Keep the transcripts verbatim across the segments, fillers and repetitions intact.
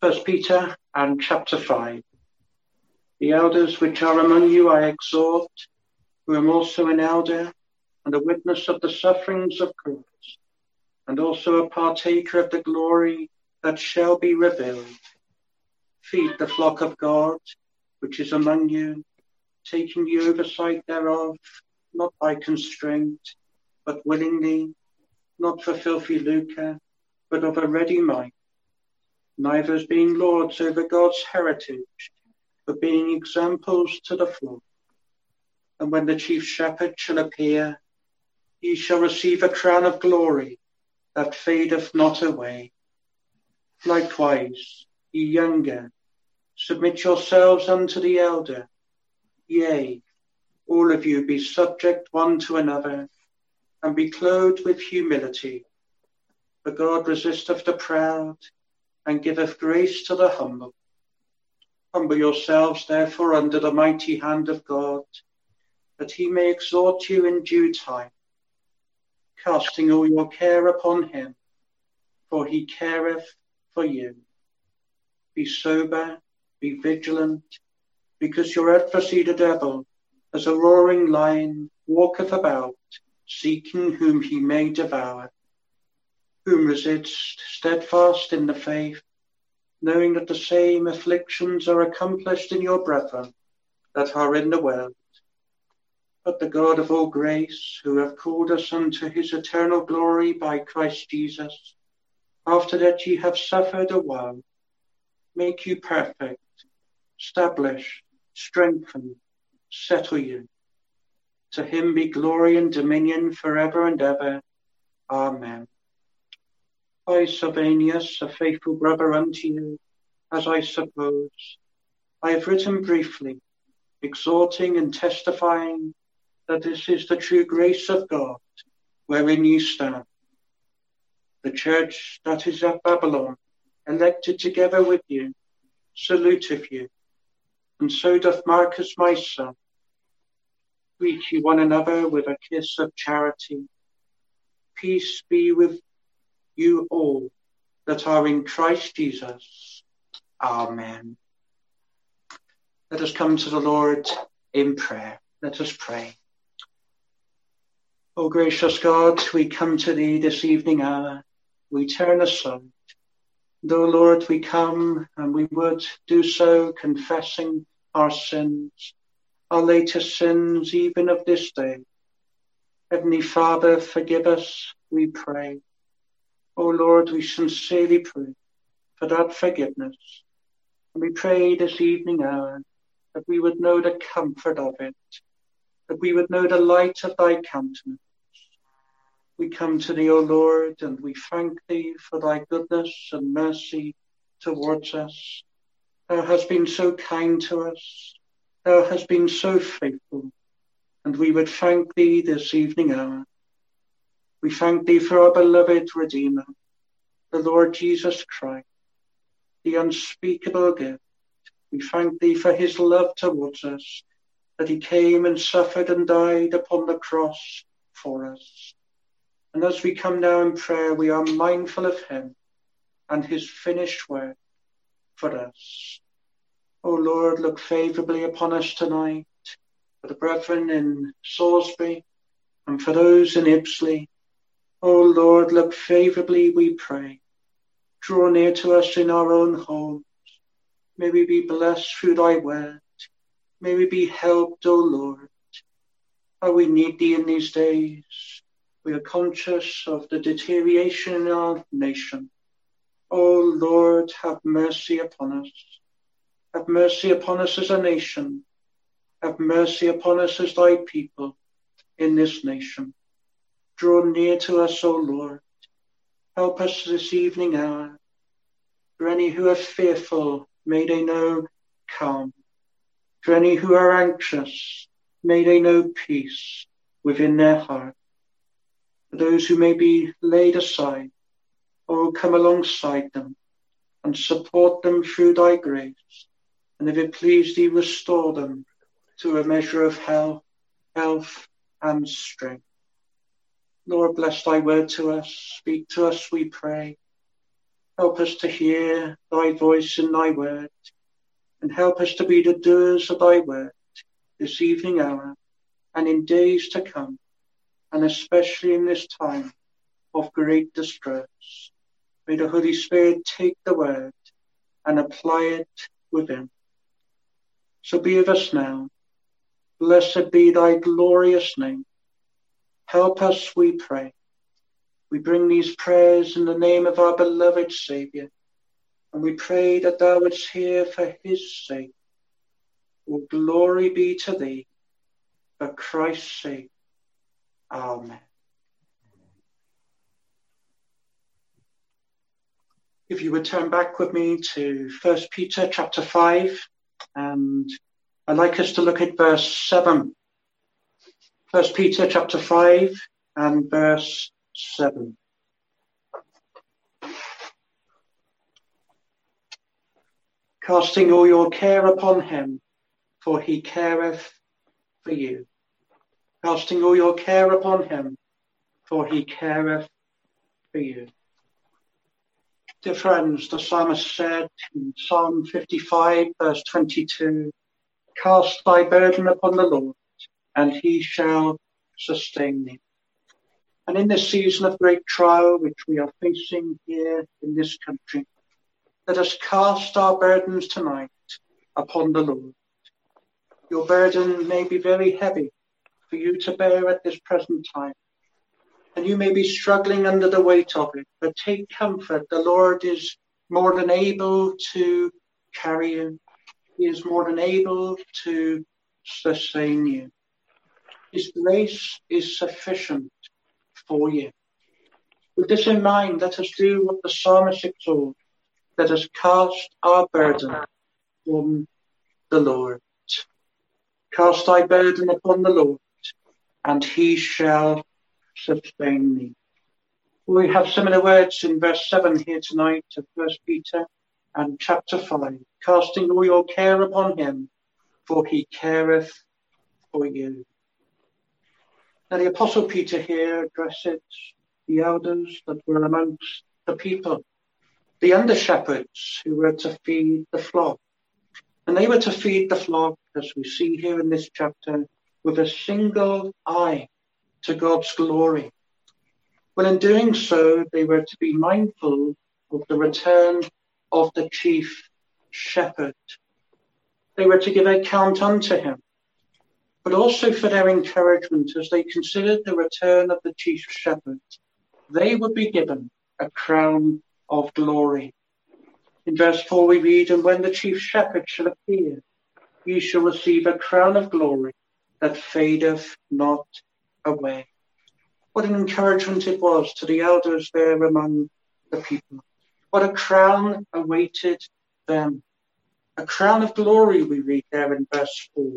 First Peter and chapter five. The elders which are among you I exhort, who am also an elder and a witness of the sufferings of Christ, and also a partaker of the glory that shall be revealed. Feed the flock of God, which is among you, taking the oversight thereof, not by constraint, but willingly, not for filthy lucre, but of a ready mind, neither as being lords over God's heritage, but being examples to the flock. And when the chief shepherd shall appear, ye shall receive a crown of glory that fadeth not away. Likewise, ye younger, submit yourselves unto the elder. Yea, all of you be subject one to another, and be clothed with humility. For God resisteth the proud, and giveth grace to the humble. Humble yourselves, therefore, under the mighty hand of God, that he may exhort you in due time, casting all your care upon him, for he careth for you. Be sober, be vigilant, because your adversary the devil, as a roaring lion, walketh about, seeking whom he may devour. Whom resist steadfast in the faith, knowing that the same afflictions are accomplished in your brethren that are in the world. But the God of all grace, who hath called us unto his eternal glory by Christ Jesus, after that ye have suffered a while, make you perfect, establish, strengthen, settle you. To him be glory and dominion forever and ever. Amen. I, Sylvanus, a faithful brother unto you, as I suppose, I have written briefly, exhorting and testifying that this is the true grace of God, wherein you stand. The church that is at Babylon, elected together with you, saluteth you, and so doth Marcus my son. Greet you one another with a kiss of charity. Peace be with you all that are in Christ Jesus. Amen. Let us come to the Lord in prayer. Let us pray. O gracious God, we come to thee this evening hour. We turn aside. And O Lord, we come and we would do so confessing our sins, our latest sins even of this day. Heavenly Father, forgive us, we pray. O Lord, we sincerely pray for that forgiveness. And we pray this evening hour that we would know the comfort of it, that we would know the light of thy countenance. We come to thee, O Lord, and we thank thee for thy goodness and mercy towards us. Thou hast been so kind to us. Thou hast been so faithful. And we would thank thee this evening hour. We thank thee for our beloved Redeemer, the Lord Jesus Christ, the unspeakable gift. We thank thee for his love towards us, that he came and suffered and died upon the cross for us. And as we come now in prayer, we are mindful of him and his finished work for us. O Lord, look favourably upon us tonight, for the brethren in Salisbury and for those in Ypsilanti. O Lord, look favourably, we pray. Draw near to us in our own homes. May we be blessed through thy word. May we be helped, O Lord. How we need thee in these days. We are conscious of the deterioration in our nation. O Lord, have mercy upon us. Have mercy upon us as a nation. Have mercy upon us as thy people in this nation. Draw near to us, O Lord. Help us this evening hour. For any who are fearful, may they know calm. For any who are anxious, may they know peace within their heart. For those who may be laid aside, O come alongside them and support them through thy grace. And if it please thee, restore them to a measure of health, health and strength. Lord, bless thy word to us. Speak to us, we pray. Help us to hear thy voice in thy word, and help us to be the doers of thy word this evening hour and in days to come, and especially in this time of great distress. May the Holy Spirit take the word and apply it within. So be with us now. Blessed be thy glorious name. Help us, we pray. We bring these prayers in the name of our beloved Saviour, and we pray that thou wouldst hear for his sake. All glory be to thee, for Christ's sake. Amen. If you would turn back with me to First Peter chapter five, and I'd like us to look at verse seven. First Peter chapter five and verse seven. Casting all your care upon him, for he careth for you. Casting all your care upon him, for he careth for you. Dear friends, the psalmist said in Psalm fifty-five, verse twenty-two, cast thy burden upon the Lord, and he shall sustain thee. And in this season of great trial which we are facing here in this country, let us cast our burdens tonight upon the Lord. Your burden may be very heavy for you to bear at this present time, and you may be struggling under the weight of it, but take comfort. The Lord is more than able to carry you. He is more than able to sustain you. His grace is sufficient for you. With this in mind, let us do what the psalmist exhorts. Let us cast our burden on the Lord. Cast thy burden upon the Lord, and he shall sustain thee. We have similar words in verse seven here tonight of First Peter and chapter five. Casting all your care upon him, for he careth for you. Now the Apostle Peter here addresses the elders that were amongst the people, the under-shepherds who were to feed the flock. And they were to feed the flock, as we see here in this chapter, with a single eye to God's glory. Well, in doing so, they were to be mindful of the return of the chief shepherd. They were to give account unto him, but also for their encouragement as they considered the return of the chief shepherd. They would be given a crown of glory. In verse four we read, and when the chief shepherd shall appear, ye shall receive a crown of glory that fadeth not away. What an encouragement it was to the elders there among the people. What a crown awaited them. A crown of glory, we read there in verse four.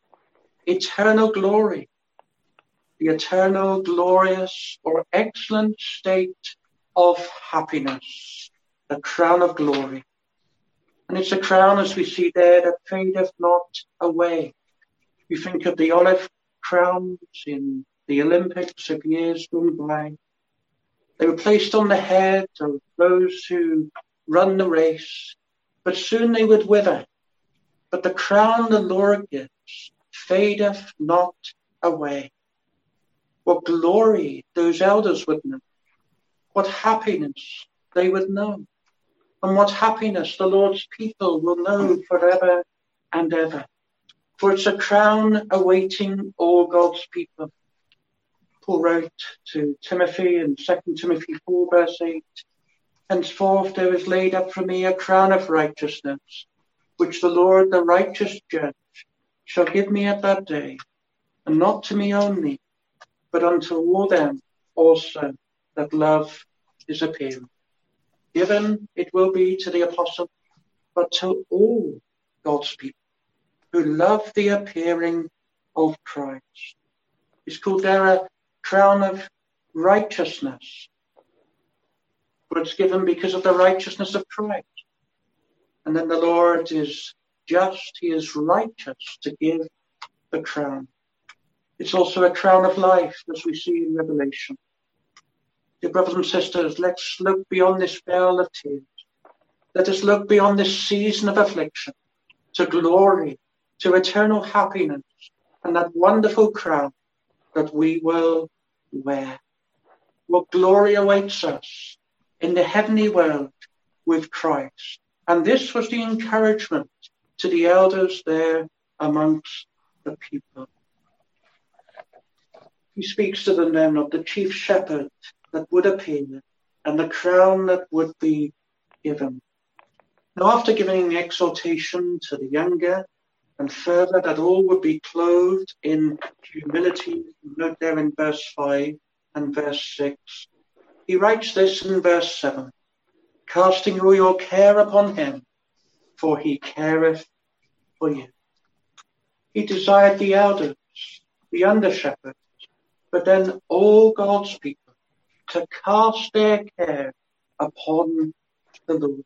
Eternal glory. The eternal, glorious, or excellent state of happiness. The crown of glory. And it's a crown, as we see there, that fadeth not away. You think of the olive crowns in the Olympics of years gone by. They were placed on the head of those who run the race, but soon they would wither. But the crown the Lord gives fadeth not away. What glory those elders would know. What happiness they would know. And what happiness the Lord's people will know forever and ever. For it's a crown awaiting all God's people. Paul wrote to Timothy in Second Timothy four, verse eight, henceforth there is laid up for me a crown of righteousness, which the Lord, the righteous judge, shall give me at that day, and not to me only, but unto all them also that love his appearing. Given it will be to the apostle, but to all God's people who love the appearing of Christ. It's called there a crown of righteousness, but it's given because of the righteousness of Christ. And then the Lord is just, he is righteous to give the crown. It's also a crown of life, as we see in Revelation. Dear brothers and sisters, let's look beyond this vale of tears. Let us look beyond this season of affliction to glory, to eternal happiness, and that wonderful crown that we will wear. What glory awaits us in the heavenly world with Christ. And this was the encouragement to the elders there amongst the people. He speaks to them then of the chief shepherd that would appear and the crown that would be given. Now, after giving exhortation to the younger and further that all would be clothed in humility, note there in verse five and verse six, he writes this in verse seven, casting all your care upon him, for he careth for you. He desired the elders, the under shepherds, but then all God's people to cast their care upon the Lord.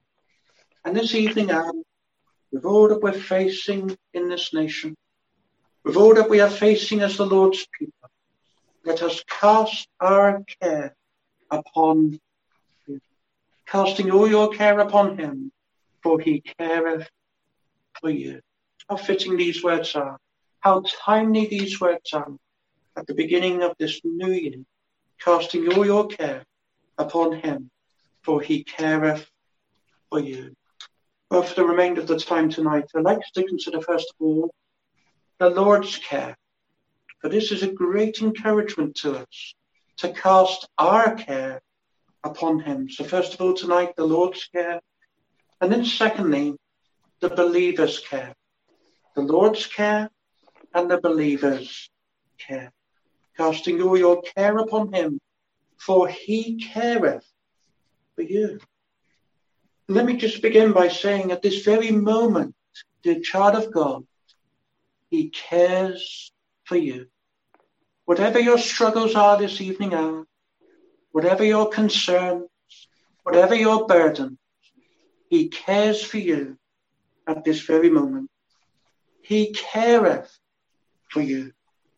And this evening hour, with all that we're facing in this nation, with all that we are facing as the Lord's people, let us cast our care upon him. Casting all your care upon him, for he careth for you. How fitting these words are. How timely these words are at the beginning of this new year. Casting all your care upon him, for he careth for you. Well, for the remainder of the time tonight, I'd like us to consider first of all the Lord's care. For this is a great encouragement to us to cast our care upon him. So first of all tonight, the Lord's care. And then secondly, the believer's care. The Lord's care and the believer's care. Casting all your care upon him, for he careth for you. Let me just begin by saying at this very moment, dear child of God, he cares for you. Whatever your struggles are this evening hour, whatever your concerns, whatever your burden, he cares for you at this very moment. He careth for you.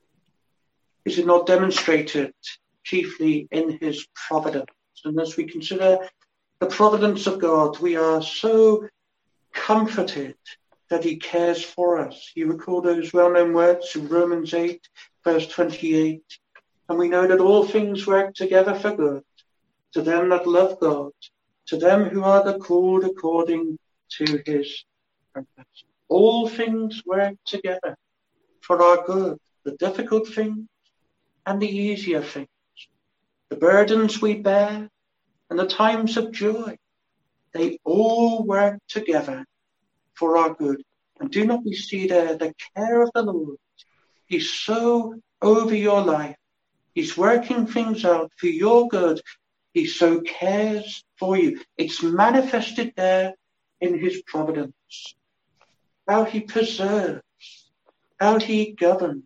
Is it not demonstrated chiefly in his providence? And as we consider the providence of God, we are so comforted that he cares for us. You recall those well-known words in Romans eight, verse twenty-eight. And we know that all things work together for good to them that love God, to them who are the called according to his purpose. All things work together for our good, the difficult things and the easier things, the burdens we bear and the times of joy. They all work together for our good. And do not we see there the care of the Lord? He's so over your life. He's working things out for your good. He so cares for you. It's manifested there in his providence. How he preserves, how he governs.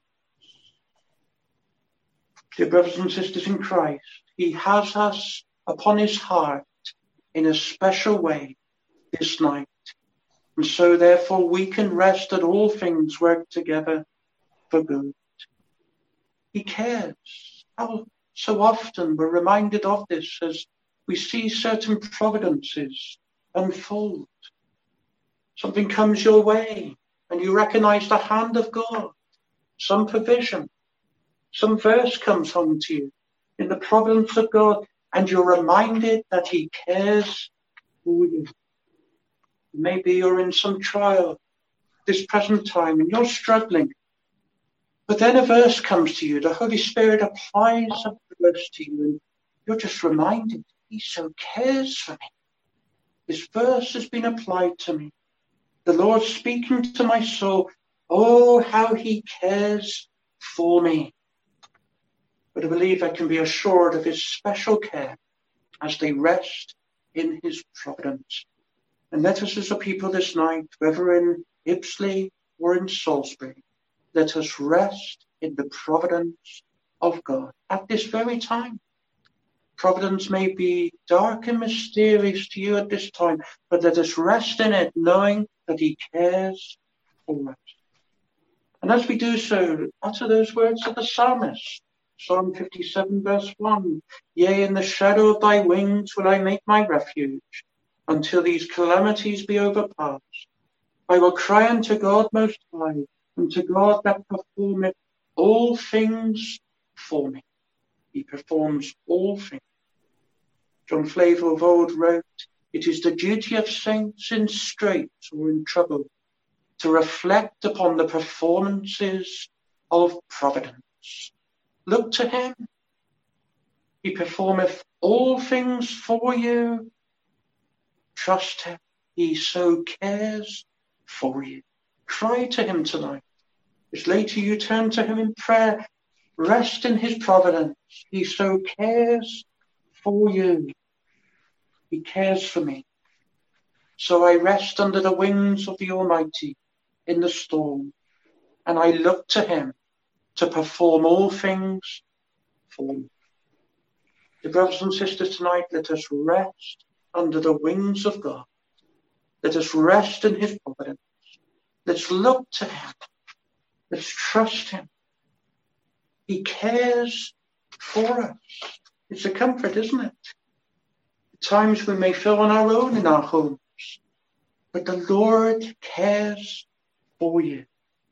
Dear brothers and sisters in Christ, he has us upon his heart in a special way this night. And so therefore we can rest that all things work together for good. He cares. How so often we're reminded of this as we see certain providences unfold. Something comes your way and you recognize the hand of God, some provision, some verse comes home to you in the providence of God, and you're reminded that he cares for you. Maybe you're in some trial this present time and you're struggling, but then a verse comes to you. The Holy Spirit applies a verse to you and you're just reminded he so cares for me. This verse has been applied to me. The Lord speaking to my soul. Oh, how he cares for me. But a believer can be assured of his special care as they rest in his providence. And let us as a people this night, whether in Ipsley or in Salisbury, let us rest in the providence of God at this very time. Providence may be dark and mysterious to you at this time, but let us rest in it, knowing that he cares for us. And as we do so, utter those words of the psalmist. Psalm fifty-seven verse one. Yea, in the shadow of thy wings will I make my refuge, until these calamities be overpast. I will cry unto God most high, unto God that performeth all things for me. He performs all things. John Flavel of old wrote, it is the duty of saints in straits or in trouble to reflect upon the performances of providence. Look to him. He performeth all things for you. Trust him. He so cares for you. Cry to him tonight. As later you turn to him in prayer, rest in his providence. He so cares for you. He cares for me. So I rest under the wings of the Almighty in the storm, and I look to him to perform all things for me. The brothers and sisters, tonight, let us rest under the wings of God. Let us rest in his providence. Let's look to him. Let's trust him. He cares for us. It's a comfort, isn't it? At times we may feel on our own in our homes, but the Lord cares for you.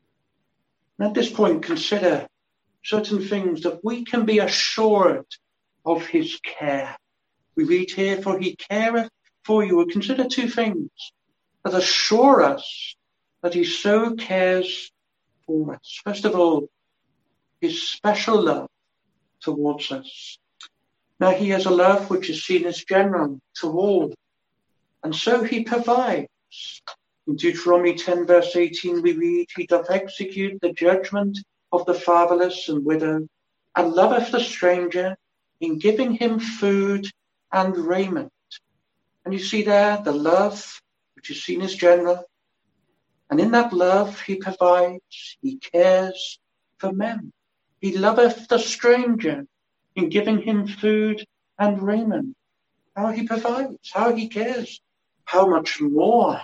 And at this point, consider certain things that we can be assured of his care. We read here, for he careth for you. We'll consider two things that assure us that he so cares for us. First of all, his special love towards us. Now he has a love which is seen as general to all, and so he provides. In Deuteronomy ten verse eighteen we read, he doth execute the judgment of the fatherless and widow, and loveth the stranger, in giving him food and raiment. And you see there the love which is seen as general, and in that love he provides, he cares for men. He loveth the stranger, in giving him food and raiment. How he provides, how he cares, how much more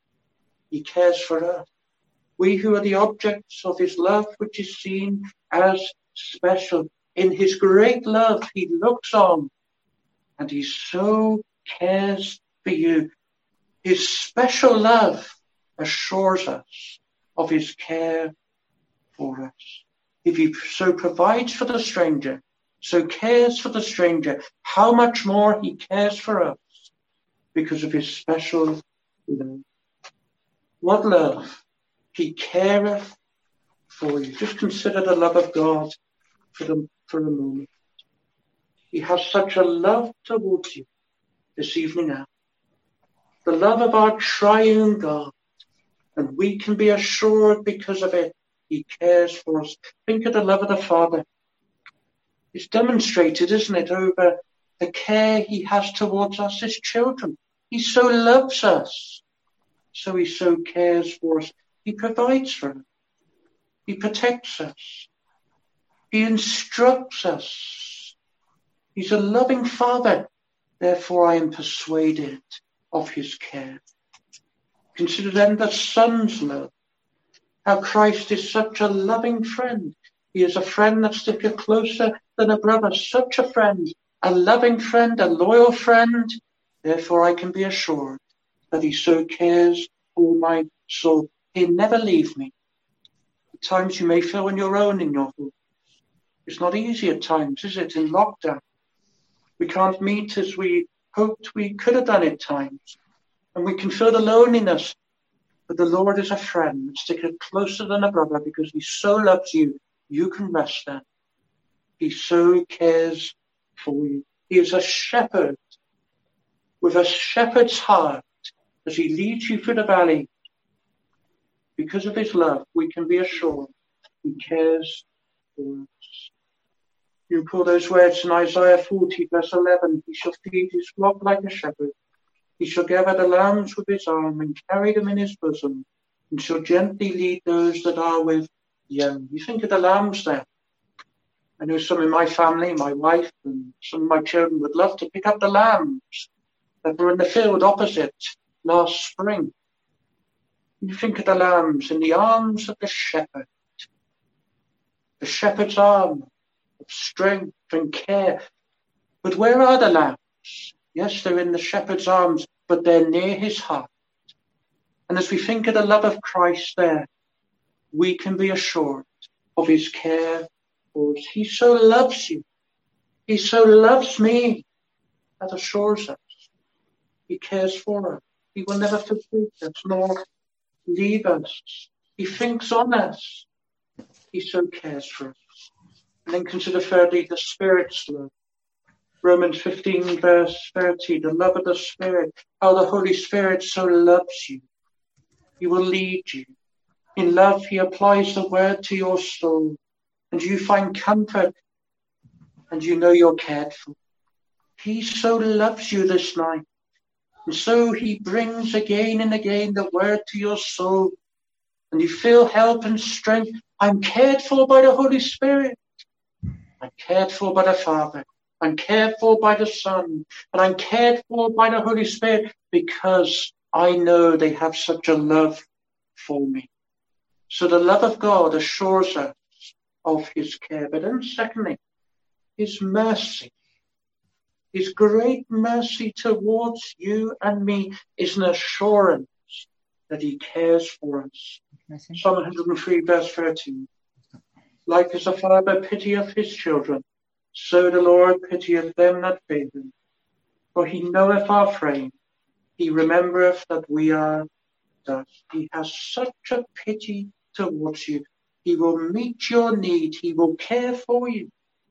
he cares for us. We who are the objects of his love, which is seen as special. In his great love, he looks on, and he so cares for you. His special love assures us of his care for us. If he so provides for the stranger, so cares for the stranger, how much more he cares for us because of his special love. What love? He careth for you. Just consider the love of God for, the, for a moment. He has such a love towards you this evening now. The love of our triune God. And we can be assured because of it, he cares for us. Think of the love of the Father. It's demonstrated, isn't it, over the care he has towards us as children. He so loves us. So he so cares for us. He provides for us. He protects us. He instructs us. He's a loving Father. Therefore, I am persuaded of his care. Consider then the Son's love. How Christ is such a loving friend. He is a friend that sticketh closer than a brother. Such a friend, a loving friend, a loyal friend. Therefore, I can be assured that he so cares for my soul. He'll never leave me. At times you may feel on your own in your home. It's not easy at times, is it, in lockdown? We can't meet as we hoped we could have done at times. And we can feel the loneliness. But the Lord is a friend, sticketh closer than a brother, because he so loves you, you can rest there. He so cares for you. He is a shepherd with a shepherd's heart as he leads you through the valley. Because of his love, we can be assured he cares for us. You recall those words in Isaiah forty, verse eleven. He shall feed his flock like a shepherd. He shall gather the lambs with his arm and carry them in his bosom, and shall gently lead those that are with young. You think of the lambs there. I know some in my family, my wife, and some of my children would love to pick up the lambs that were in the field opposite last spring. You think of the lambs in the arms of the shepherd. The shepherd's arm of strength and care. But where are the lambs? Yes, they're in the shepherd's arms, but they're near his heart. And as we think of the love of Christ there, we can be assured of his care for us. He so loves you. He so loves me. That assures us. He cares for us. He will never forsake us nor leave us. He thinks on us. He so cares for us. And then consider thirdly the Spirit's love. Romans fifteen verse thirty, the love of the Spirit, how the Holy Spirit so loves you. He will lead you. In love, he applies the word to your soul, and you find comfort, and you know you're cared for. He so loves you this night, and so he brings again and again the word to your soul, and you feel help and strength. I'm cared for by the Holy Spirit. I'm cared for by the Father. I'm cared for by the Son, and I'm cared for by the Holy Spirit because I know they have such a love for me. So the love of God assures us of his care. But then secondly, his mercy. His great mercy towards you and me is an assurance that he cares for us. Psalm one hundred three verse thirteen. Like as a father pitieth his children, so the Lord pitieth them that fear him. For he knoweth our frame. He remembereth that we are dust. He has such a pity towards you. He will meet your need. He will care for you.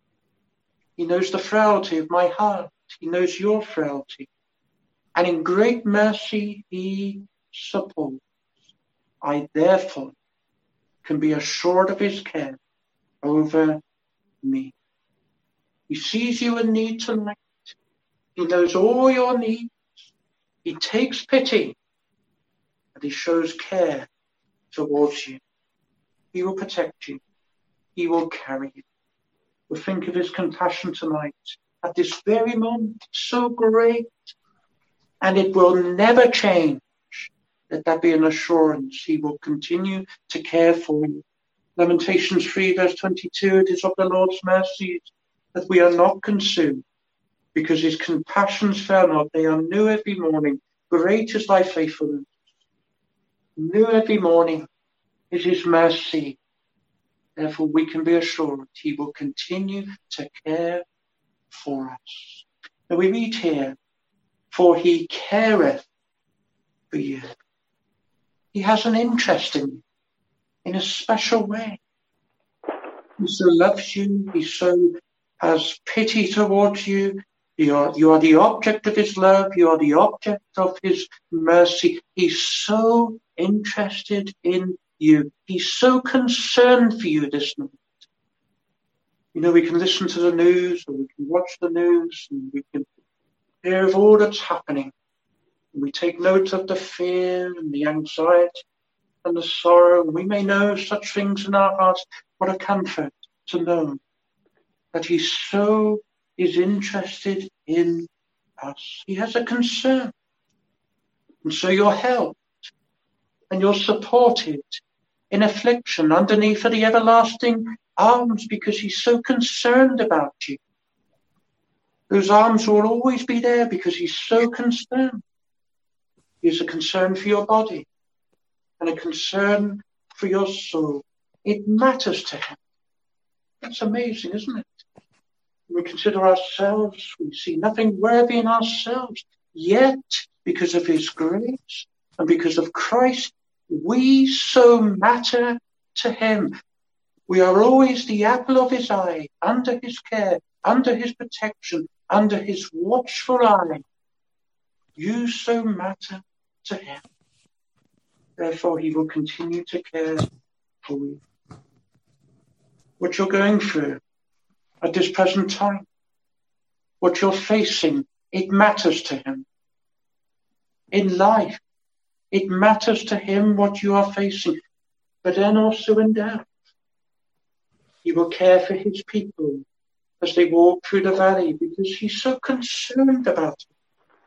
He knows the frailty of my heart. He knows your frailty. And in great mercy, he supports. I therefore can be assured of his care over me. He sees you in need tonight. He knows all your needs. He takes pity and he shows care towards you. He will protect you. He will carry you. We'll think of his compassion tonight at this very moment. So great. And it will never change. Let that be an assurance. He will continue to care for you. Lamentations three verse twenty-two, it is of the Lord's mercies that we are not consumed, because his compassions fail not. They are new every morning. Great is thy faithfulness. New every morning is his mercy. Therefore we can be assured he will continue to care for us. Now we read here, for he careth for you. He has an interest in you in a special way. He so loves you. He so has pity towards you. You are, you are the object of his love. You are the object of his mercy. He's so interested in you. He's so concerned for you this night. You know, we can listen to the news, or we can watch the news, and we can hear of all that's happening. And we take note of the fear and the anxiety and the sorrow. We may know such things in our hearts. What a comfort to know that he so is interested in us. He has a concern. And so you're helped and you're supported in affliction underneath the everlasting arms, because he's so concerned about you. Those arms will always be there because he's so concerned. He's a concern for your body and a concern for your soul. It matters to him. That's amazing, isn't it? When we consider ourselves, we see nothing worthy in ourselves. Yet, because of his grace and because of Christ, we so matter to him. We are always the apple of his eye, under his care, under his protection, under his watchful eye. You so matter to him. Therefore, he will continue to care for you. What you're going through at this present time, what you're facing, it matters to him. In life, it matters to him what you are facing, but then also in death. He will care for his people as they walk through the valley, because he's so concerned about it.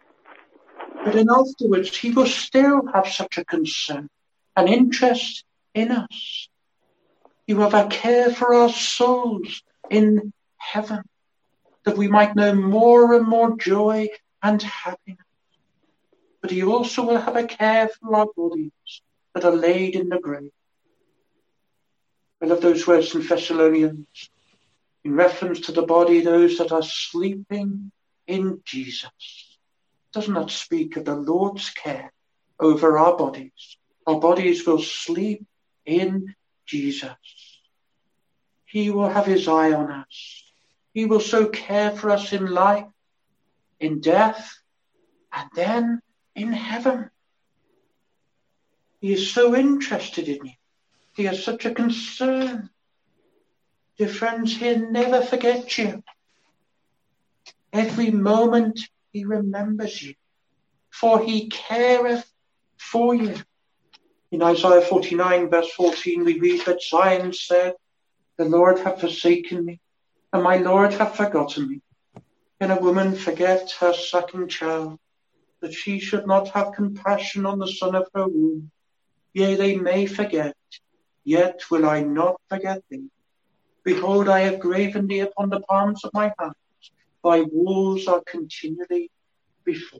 But then afterwards, he will still have such a concern, an interest in us. He will have a care for our souls in heaven, that we might know more and more joy and happiness. But he also will have a care for our bodies that are laid in the grave. I love those words in Thessalonians, in reference to the body, those that are sleeping in Jesus. Does not speak of the Lord's care over our bodies. Our bodies will sleep in Jesus. He will have his eye on us. He will so care for us in life, in death, and then in heaven. He is so interested in you. He has such a concern. Dear friends, he'll never forget you. Every moment he remembers you, for he careth for you. In Isaiah forty-nine, verse fourteen, we read that Zion said, the Lord hath forsaken me, and my Lord hath forgotten me. Can a woman forget her sucking child, that she should not have compassion on the son of her womb? Yea, they may forget, yet will I not forget thee. Behold, I have graven thee upon the palms of my hands. Thy walls are continually before.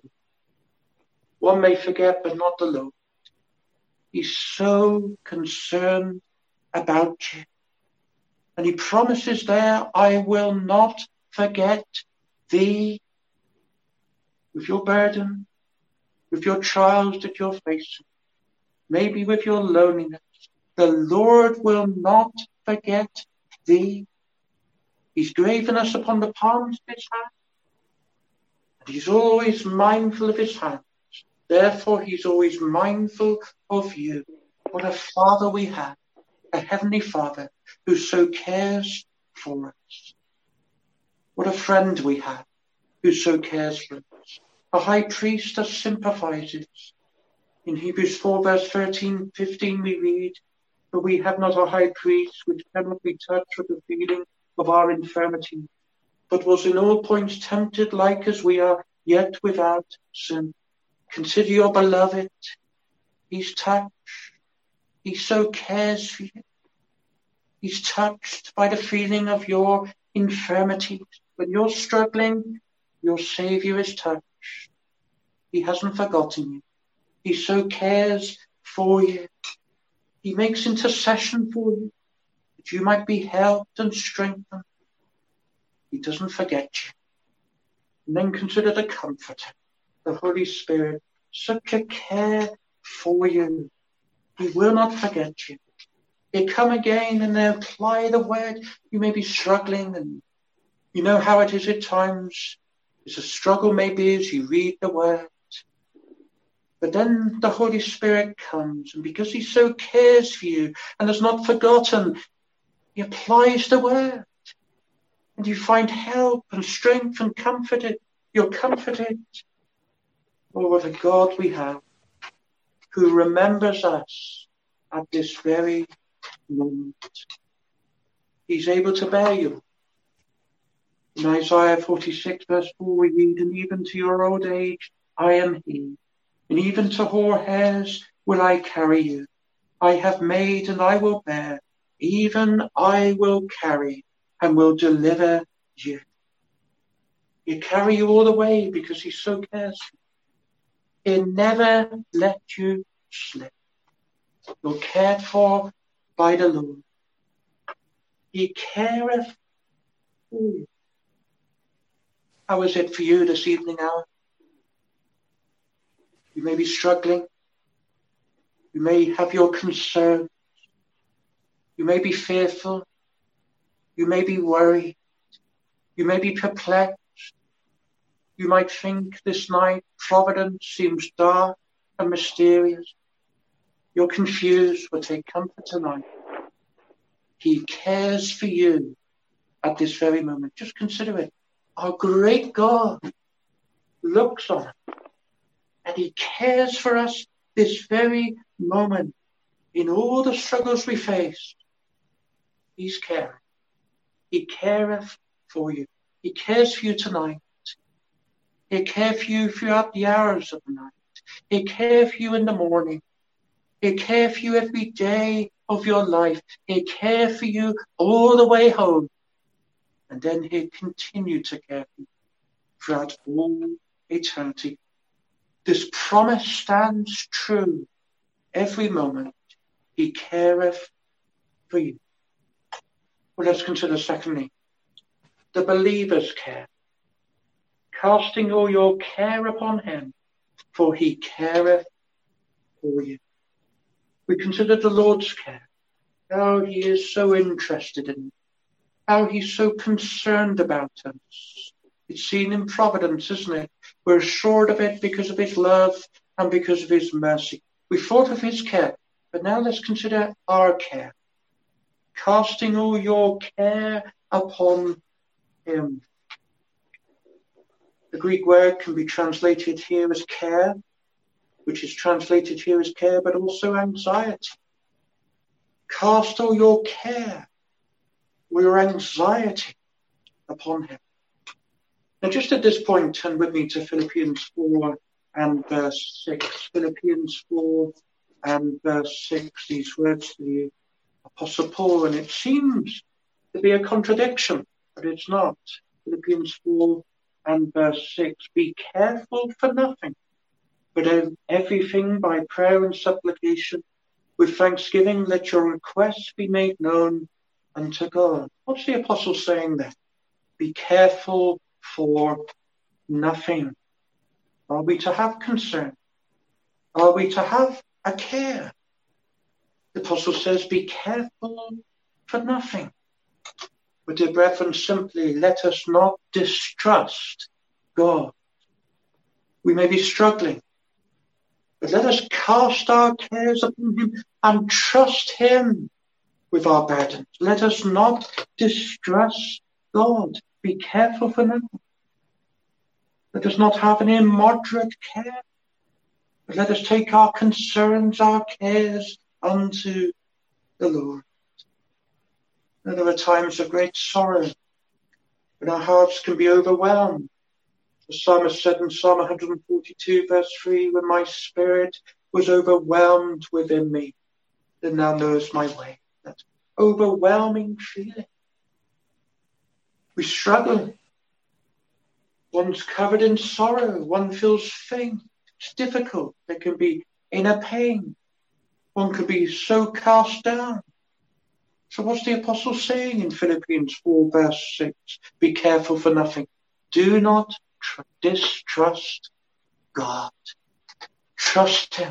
One may forget, but not the Lord. He's so concerned about you. And he promises there, I will not forget thee. With your burden, with your trials that you're facing, maybe with your loneliness, the Lord will not forget thee. He's graven us upon the palms of his hand. And he's always mindful of his hands. Therefore, he's always mindful of you. What a Father we have, a Heavenly Father who so cares for us. What a friend we have who so cares for us. A high priest that sympathizes. In Hebrews four, verse thirteen, fifteen, we read, but we have not a high priest which cannot be touched with the feeling of our infirmity, but was in all points tempted like as we are, yet without sin. Consider your beloved. He's touched. He so cares for you. He's touched by the feeling of your infirmities. When you're struggling, your Saviour is touched. He hasn't forgotten you. He so cares for you. He makes intercession for you, that you might be helped and strengthened. He doesn't forget you. And then consider the Comforter, the Holy Spirit, such a care for you. He will not forget you. He'll come again and they'll apply the word. You may be struggling, and you know how it is at times. It's a struggle maybe as you read the word. But then the Holy Spirit comes, and because he so cares for you and has not forgotten, he applies the word. And you find help and strength and comforted. You're comforted. Oh, what a God we have, who remembers us at this very moment. He's able to bear you. In Isaiah forty-six, verse four, we read, and even to your old age, I am he. And even to hoar hairs will I carry you. I have made and I will bear. Even I will carry and will deliver you. He'll carry you all the way because he so cares for you. He'll never let you slip. You're cared for by the Lord. He careth for you. How is it for you this evening hour? You may be struggling. You may have your concerns. You may be fearful. You may be worried. You may be perplexed. You might think this night providence seems dark and mysterious. You're confused, but take comfort tonight. He cares for you at this very moment. Just consider it. Our great God looks on us, and he cares for us this very moment. In all the struggles we face, he's caring. He careth for you. He cares for you tonight. He'll care for you throughout the hours of the night. He'll care for you in the morning. He'll care for you every day of your life. He'll care for you all the way home. And then he'll continue to care for you throughout all eternity. This promise stands true every moment. He careth for you. Well, let's consider secondly, the believer's care. Casting all your care upon him, for he careth for you. We consider the Lord's care, how he is so interested in, how he's so concerned about us. It's seen in providence, isn't it? We're assured of it because of his love and because of his mercy. We thought of his care, but now let's consider our care. Casting all your care upon him. The Greek word can be translated here as care, which is translated here as care, but also anxiety. Cast all your care, or your anxiety upon him. Now, just at this point, turn with me to Philippians four and verse six. Philippians four and verse six, these words to the Apostle Paul, and it seems to be a contradiction, but it's not. Philippians four and verse six, be careful for nothing, but in everything by prayer and supplication, with thanksgiving, let your requests be made known unto God. What's the apostle saying there? Be careful for nothing. Are we to have concern? Are we to have a care? The apostle says, be careful for nothing. But dear brethren, simply let us not distrust God. We may be struggling, but let us cast our cares upon him and trust him with our burdens. Let us not distrust God. Be careful for nothing. Let us not have an immoderate care, but let us take our concerns, our cares unto the Lord. Now, there are times of great sorrow, when our hearts can be overwhelmed. The psalmist said in Psalm one forty-two, verse three, when my spirit was overwhelmed within me, then thou knowest my way. That overwhelming feeling. We struggle. One's covered in sorrow. One feels faint. It's difficult. There can be inner pain. One can be so cast down. So what's the apostle saying in Philippians four, verse six? Be careful for nothing. Do not tr- distrust God. Trust him.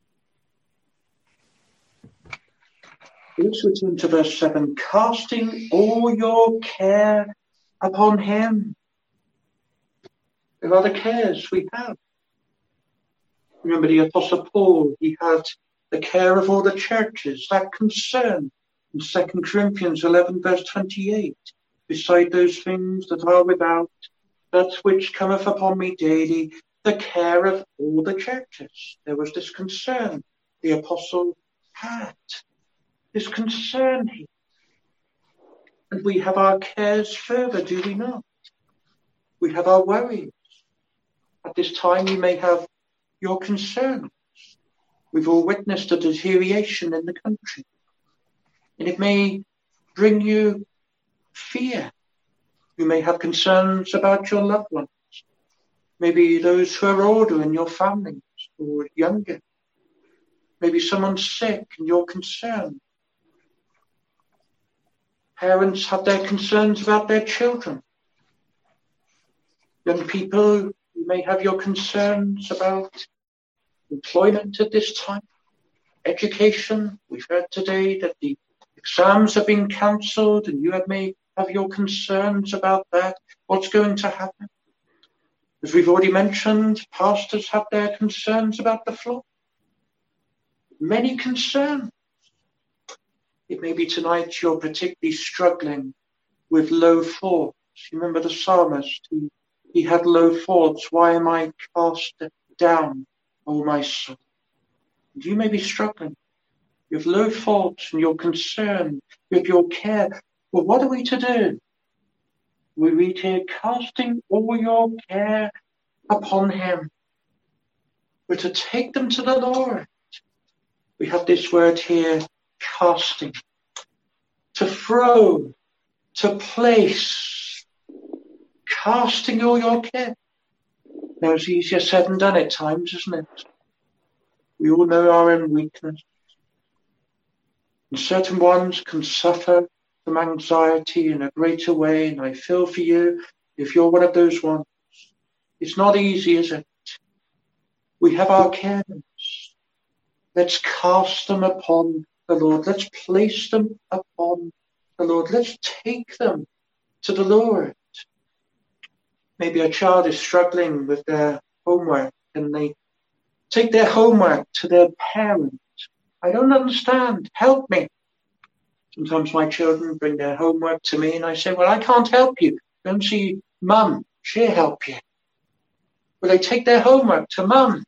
Let's return to verse seven. Casting all your care upon him. There are the cares we have. Remember the apostle Paul, he had the care of all the churches, that concern. In Second Corinthians eleven, verse twenty-eight, beside those things that are without, that which cometh upon me daily, the care of all the churches. There was this concern the apostle had, this concern here. And we have our cares further, do we not? We have our worries. At this time you may have your concerns. We've all witnessed a deterioration in the country. And it may bring you fear. You may have concerns about your loved ones. Maybe those who are older in your families or younger. Maybe someone's sick and you're concerned. Parents have their concerns about their children. Young people, you may have your concerns about employment at this time. Education, we've heard today that the exams have been cancelled and you have may have your concerns about that. What's going to happen? As we've already mentioned, pastors have their concerns about the flock. Many concerns. It may be tonight you're particularly struggling with low thoughts. You remember the psalmist, he, he had low thoughts. Why am I cast down, O my soul? And you may be struggling. You have low thoughts and you're concerned with your care. Well, what are we to do? We read here, casting all your care upon him. We're to take them to the Lord. We have this word here, casting. To throw, to place, casting all your care. Now, it's easier said than done at times, isn't it? We all know our own weakness. And certain ones can suffer from anxiety in a greater way, and I feel for you if you're one of those ones. It's not easy, is it? We have our cares. Let's cast them upon the Lord. Let's place them upon the Lord. Let's take them to the Lord. Maybe a child is struggling with their homework and they take their homework to their parent. I don't understand. Help me. Sometimes my children bring their homework to me and I say, well, I can't help you. Go and see Mum. She'll help you. Well, they take their homework to Mum.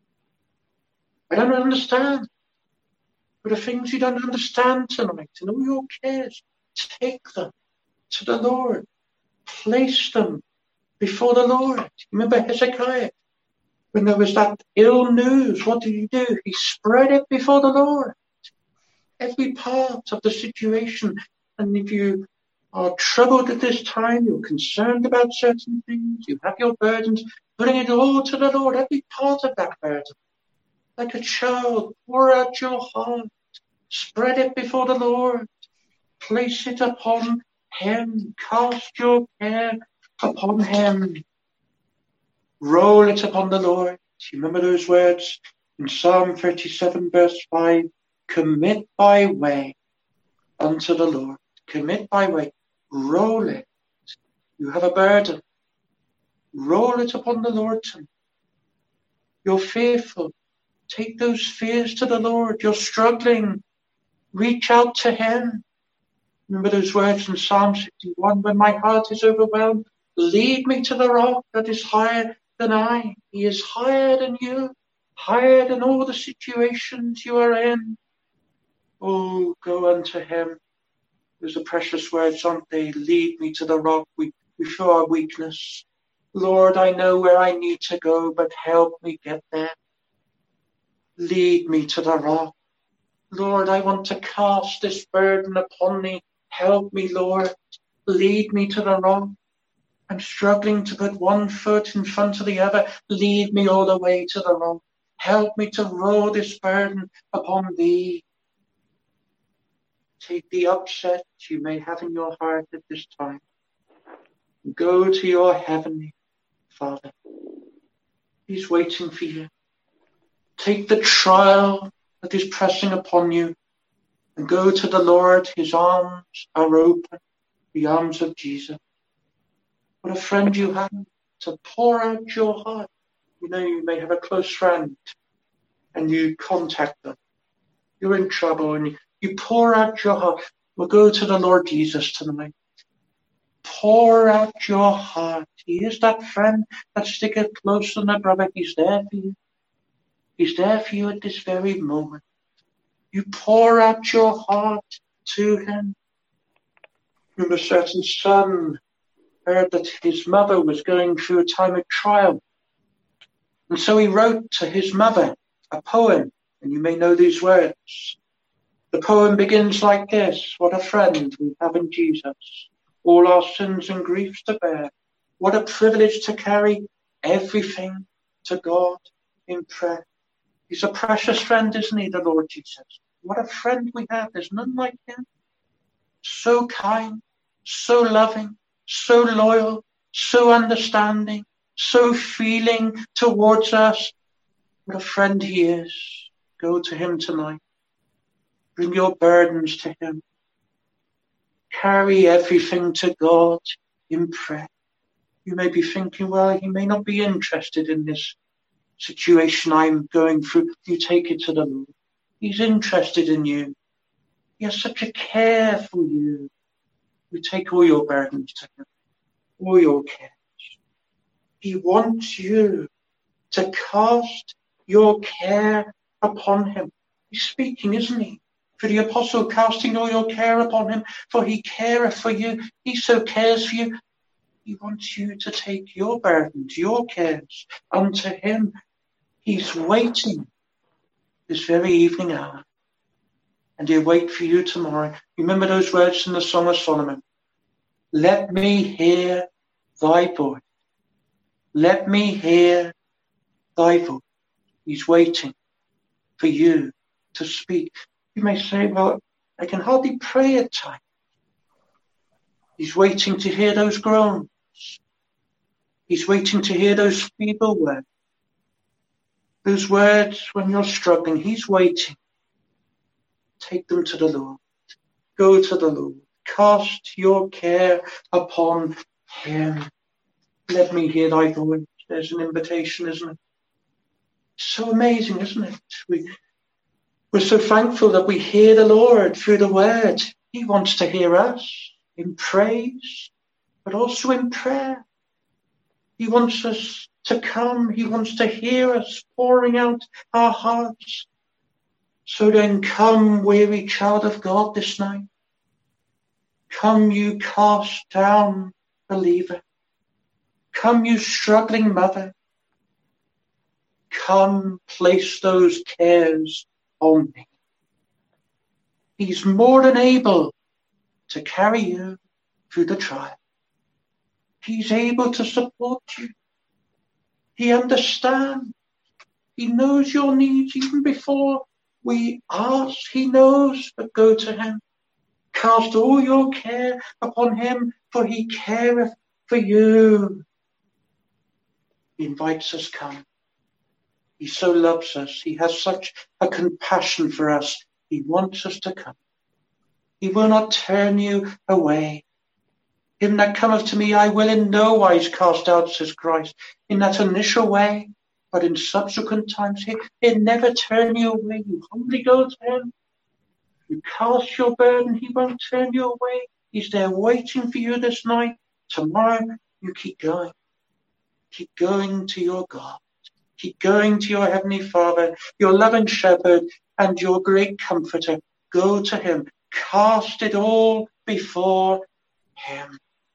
I don't understand. But the things you don't understand tonight and all your cares, take them to the Lord. Place them before the Lord. Remember Hezekiah? When there was that ill news, what did he do? He spread it before the Lord. Every part of the situation. And if you are troubled at this time, you're concerned about certain things, you have your burdens, putting it all to the Lord, every part of that burden. Like a child, pour out your heart. Spread it before the Lord. Place it upon Him. Cast your care upon Him. Roll it upon the Lord. You remember those words in Psalm thirty-seven, verse five? Commit thy way unto the Lord. Commit thy way. Roll it. You have a burden. Roll it upon the Lord tonight. You're fearful. Take those fears to the Lord. You're struggling. Reach out to Him. Remember those words in Psalm sixty-one, when my heart is overwhelmed, lead me to the rock that is higher than I. He is higher than you, higher than all the situations you are in. Oh, go unto Him. Those are precious words, aren't they? Lead me to the rock. We, we feel our weakness. Lord, I know where I need to go, but help me get there. Lead me to the rock. Lord, I want to cast this burden upon Thee. Help me, Lord. Lead me to the rock. I'm struggling to put one foot in front of the other. Lead me all the way to the rock. Help me to roll this burden upon Thee. Take the upset you may have in your heart at this time. Go to your heavenly Father. He's waiting for you. Take the trial that is pressing upon you and go to the Lord. His arms are open, the arms of Jesus. What a friend you have to pour out your heart. You know, you may have a close friend and you contact them. You're in trouble and you, you pour out your heart. Well, go to the Lord Jesus tonight. Pour out your heart. He is that friend that sticketh closer than a brother. He's there for you. He's there for you at this very moment. You pour out your heart to Him. Remember, a certain son heard that his mother was going through a time of trial. And so he wrote to his mother a poem. And you may know these words. The poem begins like this. What a friend we have in Jesus. All our sins and griefs to bear. What a privilege to carry everything to God in prayer. He's a precious friend, isn't He, the Lord Jesus? What a friend we have. There's none like Him. So kind, so loving, so loyal, so understanding, so feeling towards us. What a friend He is. Go to Him tonight. Bring your burdens to Him. Carry everything to God in prayer. You may be thinking, well, He may not be interested in this situation I'm going through. You take it to the Lord. He's interested in you. He has such a care for you. You take all your burdens to Him, all your cares. He wants you to cast your care upon Him. He's speaking, isn't He? For the apostle, casting all your care upon Him, for He careth for you. He so cares for you. He wants you to take your burdens, your cares unto Him. He's waiting this very evening hour. And He'll wait for you tomorrow. Remember those words in the Song of Solomon. Let me hear thy voice. Let me hear thy voice. He's waiting for you to speak. You may say, well, I can hardly pray at times. He's waiting to hear those groans. He's waiting to hear those feeble words. Those words when you're struggling, he's waiting. Take them to the Lord. Go to the Lord. Cast your care upon him. Let me hear thy voice. There's an invitation, isn't it? So amazing, isn't it? We, we're so thankful that we hear the Lord through the word. He wants to hear us in praise, but also in prayer. He wants us to come. He wants to hear us pouring out our hearts. So then come, weary child of God, this night. Come, you cast down believer. Come, you struggling mother. Come, place those cares on me. He's more than able to carry you through the trial. He's able to support you. He understands. He knows your needs even before we ask. He knows, but go to him. Cast all your care upon him, for he careth for you. He invites us, come. He so loves us. He has such a compassion for us. He wants us to come. He will not turn you away. Him that cometh to me, I will in no wise cast out, says Christ, in that initial way, but in subsequent times, he, he'll never turn you away. You humbly go to him. You cast your burden, he won't turn you away. He's there waiting for you this night. Tomorrow, you keep going. Keep going to your God. Keep going to your Heavenly Father, your loving shepherd, and your great comforter. Go to him. Cast it all before him.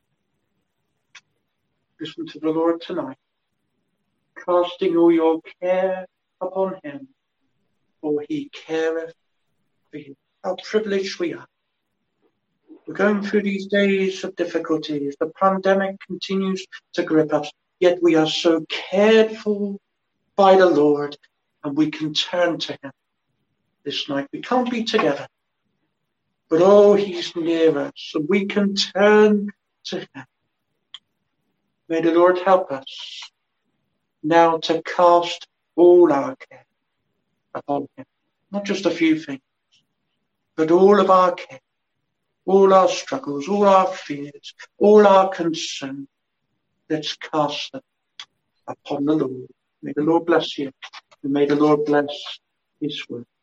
Listen to the Lord tonight. Casting all your care upon him, for he careth for you. How privileged we are. We're going through these days of difficulties. The pandemic continues to grip us, yet we are so cared for by the Lord, and we can turn to him this night. We can't be together, but oh, he's near us, and we can turn to him. May the Lord help us now to cast all our care upon him. Not just a few things, but all of our care, all our struggles, all our fears, all our concerns. Let's cast them upon the Lord. May the Lord bless you, and may the Lord bless his word.